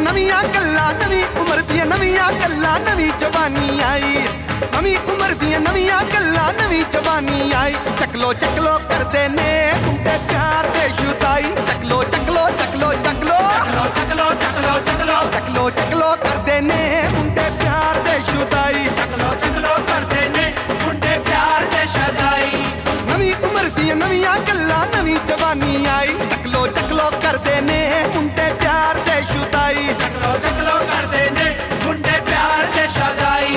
ਨਵੀਆਂ ਗੱਲਾਂ, ਨਵੀਂ ਉਮਰ ਦੀਆਂ ਨਵੀਆਂ ਗੱਲਾਂ, ਨਵੀਂ ਜਵਾਨੀ ਆਈ। ਨਵੀਂ ਉਮਰ ਦੀਆਂ ਨਵੀਆਂ ਗੱਲਾਂ, ਨਵੀਂ ਜਵਾਨੀ ਆਈ। ਚੱਕਲੋ ਚੱਕਲੋ ਕਰਦੇ ਨੇ ਮੁੰਡੇ ਪਿਆਰ ਦੇ ਸ਼ੁਦਾਈ। ਚੱਕਲੋ ਚੱਕਲੋ ਚੱਕਲੋ ਚੱਕਲੋ ਚੱਕਲੋ ਚੱਕਲੋ ਚੱਕਲੋ ਚੱਕਲੋ ਚੱਕਲੋ ਕਰਦੇ ਨੇ ਮੁੰਡੇ ਪਿਆਰ ਦੇ ਸ਼ੁਦਾਈ। ਚੱਕਲੋ ਚੱਕਲੋ ਕਰਦੇ ਨੇ ਮੁੰਡੇ ਪਿਆਰ ਦੇ ਸ਼ਦਾਈ। ਨਵੀਂ ਉਮਰ ਦੀਆਂ ਨਵੀਆਂ ਗੱਲਾਂ, ਨਵੀਂ ਜਵਾਨੀ ਆਈ। ਚੱਕਲੋ ਚੱਕਲੋ ਕਰਦੇ ਨੇ ਮੁੰਡੇ ਪਿਆਰ ਦੇ ਸ਼ੁਦਾਈ। ਚੱਕਲੋ ਚੱਕਲੋ ਕਰਦੇ ਨੇ ਮੁੰਡੇ ਪਿਆਰ ਦੇ ਸ਼ਦਾਈ।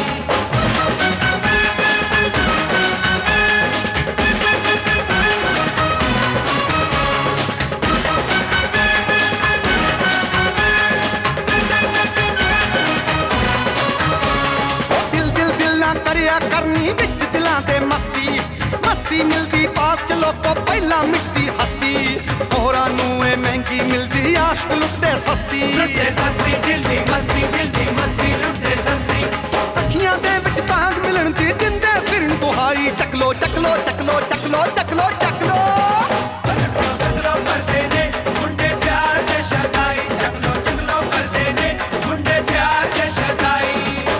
ਕਰਿਆ ਕਰਨੀ ਵਿੱਚ ਦਿਲਾਂ ਤੇ ਮਸਤੀ, ਮਸਤੀ ਮਿਲਦੀ ਬਾਅਦ ਚ ਲੋਕੋ ਪਹਿਲਾਂ ਮਿੱਟੀ ਹਸਤੀ। ਹੋਰਾਂ ਨੂੰ ਇਹ ਮਹਿੰਗੀ ਮਿਲਦੀ ਆਸ਼ਕ ਲੁੱਟੇ ਸਸਤੀ। ਲੁੱਟੇ ਸਸਤੀ ਦਿਲ ਦੀ ਮਸਤੀ, ਦਿਲ ਦੀ ਮਸਤੀ ਲੁੱਟੇ ਸਸਤੀ। ਅੱਖੀਆਂ ਦੇ ਵਿੱਚ ਤਾਂਗ ਮਿਲਣ ਦੀ ਦਿੰਦੇ ਫਿਰਨ ਦੁਹਾਈ। ਚੱਕਲੋ ਚੱਕਲੋ ਚੱਕਲੋ ਚੱਕਲੋ ਚੱਕਲੋ ਚੱਕਲੋ ਚੱਕਲੋ ਕਰਦੇ ਨੇ ਮੁੰਡੇ ਪਿਆਰ ਦੇ ਸ਼ਦਾਈ। ਚੱਕਲੋ ਚੱਕਲੋ ਕਰਦੇ ਨੇ ਮੁੰਡੇ ਪਿਆਰ ਦੇ ਸ਼ਦਾਈ।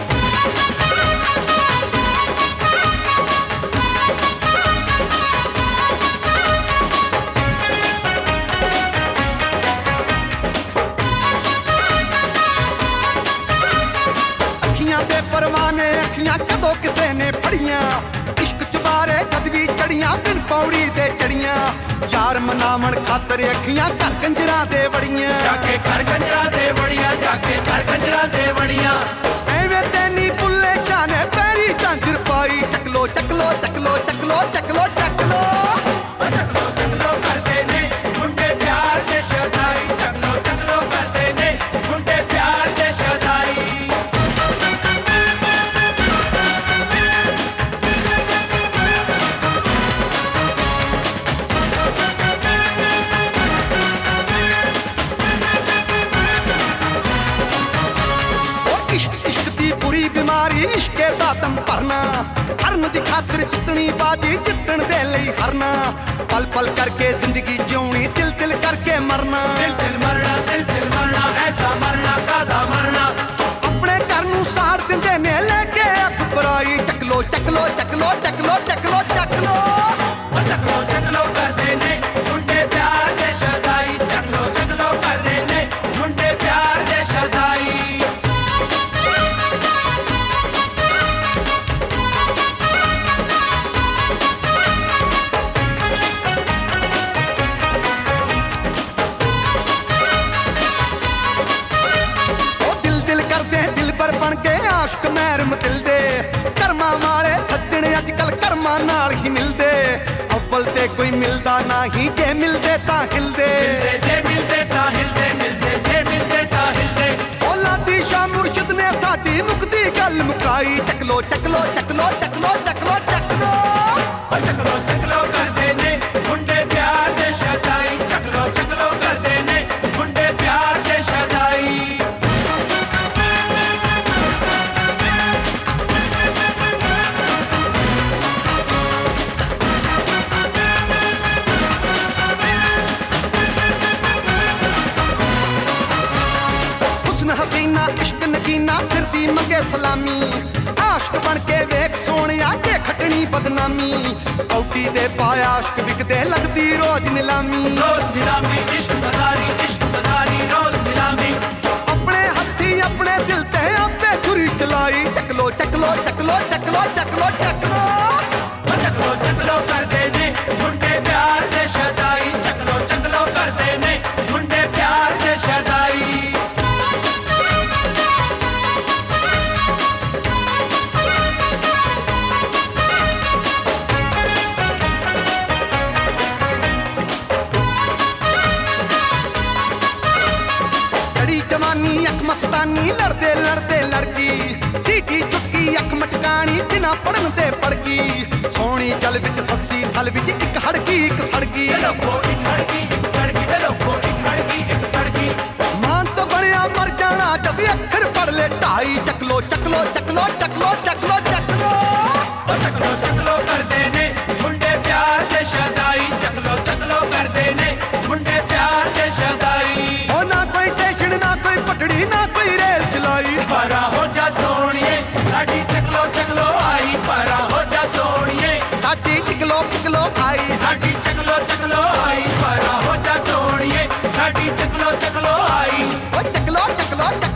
ਦੇ ਪਰਵਾਨੇ ਅੱਖੀਆਂ ਕਦੋਂ ਕਿਸੇ ਨੇ ਫੜੀਆਂ। ਇਸ਼ਕ ਚੁਬਾਰੇ ਜਦ ਵੀ ਚੜੀਆਂ ਬਿਨ ਪੌੜੀ ਦੇ ਚੜੀਆਂ। ਯਾਰ ਮਨਾਵਣ ਖਾਤਰ ਅੱਖੀਆਂ ਘਰ ਕੰਜਰਾਂ ਦੇ ਵੜੀਆਂ। ਜਾ ਕੇ ਘਰ ਕੰਜਰਾਂ ਦੇ ਵੜੀਆਂ, ਜਾ ਕੇ ਘਰ ਕੰਜਰਾਂ ਦੇ ਵੜੀਆਂ। ਐਵੇਂ ਤੇ ਨੀ ਭੁੱਲੇ ਜਾਣੇ ਪੈਰੀ ਝਾਂਜਰ ਪਾਈ। ਚੱਕਲੋ ਚੱਕਲੋ ਚੱਕਲੋ ਚੱਕਲੋ ਚੱਕਲੋ ਚੱਕਲੋ ਚੱਕਲੋ ਚੱਕਲੋ ਕਰਦੇ ਨੇ ਮੁੰਡੇ ਪਿਆਰ ਦੇ ਸ਼ਦਾਈ। ਚੱਕਲੋ ਚੱਕਲੋ ਕਰਦੇ ਨੇ ਮੁੰਡੇ ਪਿਆਰ ਦੇ ਸ਼ਦਾਈ। ਬਿਮਾਰੀ ਇਸ਼ਕੇ ਦਾ ਦਮ ਭਰਨਾ। ਹਰਨ ਦੀ ਖਾਤਰ ਜਿੱਤਣੀ ਬਾਜੀ, ਜਿੱਤਣ ਦੇ ਲਈ ਹਰਨਾ। ਪਲ ਪਲ ਕਰਕੇ ਜ਼ਿੰਦਗੀ ਜਿਉਣੀ, ਦਿਲ ਦਿਲ ਕਰਕੇ ਮਰਨਾ। ਦਿਲ ਦਿਲ ਮਰਨਾ, ਦਿਲ ਦਿਲ ਮਰਨਾ, ਐਸਾ ਮਰਨਾ ਕਾਦਾ ਮਰਨਾ। ਆਪਣੇ ਘਰ ਨੂੰ ਸਾੜ ਦਿੰਦੇ ਨੇ ਲੈ ਕੇ ਅੱਖ ਬਰਾਈ। ਚੱਕਲੋ ਚੱਕਲੋ ਚੱਕਲੋ ਚੱਕਲੋ ਚੱਕਲੋ ਚੱਕਲੋ ਚੱਕਲੋ ਚੱਕਲੋ ਕਰਦੇ ਨੇ ਮੁੰਡੇ ਪਿਆਰ ਦੇ ਸ਼ਦਾਈ। ਚੱਕਲੋ ਚੱਕਲੋ ਕਰਦੇ ਨੇ ਮੁੰਡੇ ਪਿਆਰ ਦੇ ਸ਼ਦਾਈ। ਬਣ ਕੇ ਆਸ਼ਕ ਮਹਿਰਮ ਦਿਲ ਦੇ। ਕਰਮਾਂ ਵਾਲੇ ਸੱਜਣ ਅੱਜ ਕੱਲ ਕਰਮਾਂ ਨਾਲ ਹੀ ਮਿਲਦੇ। ਅਵਲ ਤੇ ਕੋਈ ਮਿਲਦਾ ਨਹੀਂ, ਜੇ ਮਿਲਦੇ ਤਾਂ ਹਿਲਦੇ। ਜੇ ਮਿਲਦੇ ਤਾਂ ਹਿਲਦੇ, ਮਿਲਦੇ ਜੇ ਮਿਲਦੇ ਤਾਂ ਹਿਲਦੇ। ਔਲਾਦੀ ਸ਼ਾਹ ਮੁਰਸ਼ਿਦ ਨੇ ਸਾਡੀ ਮੁਕਦੀ ਗੱਲ ਮੁਕਾਈ। ਚੱਕਲੋ ਚੱਕਲੋ ਚੱਕਲੋ ਚੱਕਲੋ ਚੱਕਲੋ ਚੱਕਲੋ ਚੱਕਲੋ ਚੱਕਲੋ ਕਰਦੇ ਨੇ ਮੁੰਡੇ ਪਿਆਰ ਦੇ ਸ਼ਦਾਈ। ਚੱਕਲੋ ਚੱਕਲੋ ਕਰਦੇ ਨੇ ਮੁੰਡੇ ਪਿਆਰ ਦੇ ਸ਼ਦਾਈ। ਹਸੀਨਾ ਇਸ਼ਕ ਨਗੀਨਾ ਸਿਰ ਦੀ ਮੰਗੇ ਸਲਾਮੀ। ਆਸ਼ਕ ਬਣ ਕੇ ਵੇਖ ਸੋਹਣਿਆ ਜੇ ਖੱਟਣੀ ਬਦਨਾਮੀ। ਔਟੀ ਦੇ ਪਾਇਆ ਆਸ਼ਕ ਵਿਕਦੇ ਲੱਗਦੀ ਰੋਜ਼ ਨਿਲਾਮੀ। ਰੋਜ਼ ਨਿਲਾਮੀ ਇਸ਼ਕ ਬਜ਼ਾਰੀ, ਇਸ਼ਕ ਬਜ਼ਾਰੀ ਰੋਜ਼ ਨਿਲਾਮੀ। ਆਪਣੇ ਹੱਥੀ ਆਪਣੇ ਦਿਲ ਤੇ ਆਪੇ ਛੁਰੀ ਚਲਾਈ। ਚੱਕਲੋ ਚੱਕਲੋ ਚੱਕਲੋ ਚੱਕਲੋ ਚੱਕਲੋ ਚੱਕਲੋ ਚੱਕਲੋ ਚੱਕਲੋ ਕਰਦੇ ਨੇ ਮੁੰਡੇ ਪਿਆਰ ਦੇ ਸ਼ਦਾਈ। ਚੱਕਲੋ ਚੱਕਲੋ ਕਰਦੇ ਨੇ ਮੁੰਡੇ ਪਿਆਰ ਦੇ ਸ਼ਦਾਈ। जवानी अख मस्तानी लड़दे लड़दे लड़की। सीटी चुकी अख मटकानी बिना पढ़न दे पड़ गई। सोनी जल विच सस्सी थल विच एक हड़की एक सड़गी। मान तो बनिया मर जाना जद अखर पढ़ ले ढाई। चकलो चकलो चकलो चकलो चकलो चकलो चकलो चकलो करदे ने मुंडे प्यार दे शदाई। चकलो चकलो करदे ने मुंडे प्यार दे शदाई। ओ ना कोई टेंशन ना कोई पटड़ी ना ਆਈ ਸਾਡੀ ਚਕਲੋ ਚਕਲੋ ਆਈ ਪਰਾ ਹੋ ਜਾ ਸੋਹਣੀਏ ਸਾਡੀ ਚਕਲੋ ਚਕਲੋ ਆਈ ਓ ਚੱਕਲੋ ਚੱਕਲੋ